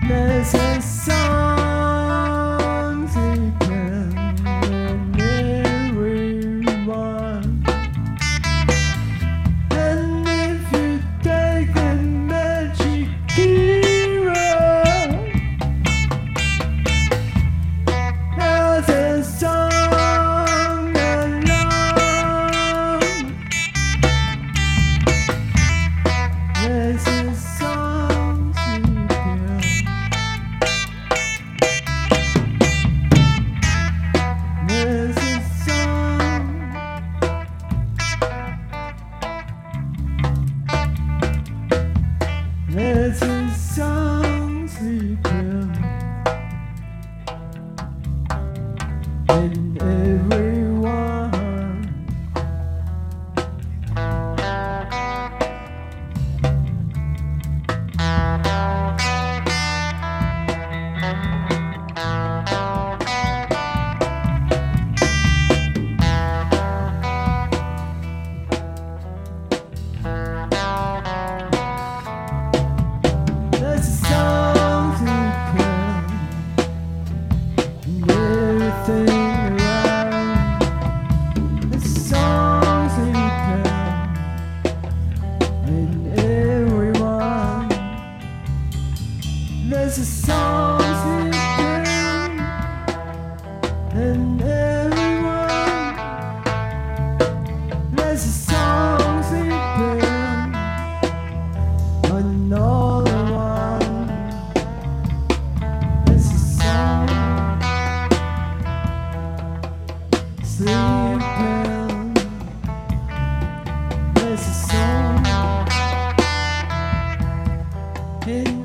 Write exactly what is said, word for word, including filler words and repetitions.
There's a song sleeping in everyone, and if you take a magic hero, there's a song alone. There's a song sleeping. There's a song. There's a song sleeping in everyone. There's a song sleeping in everything around. There's a song sleeping in everyone. There's a song sleeping in everyone. There's a song sleeping another one. There's a song sleeping. There's a song in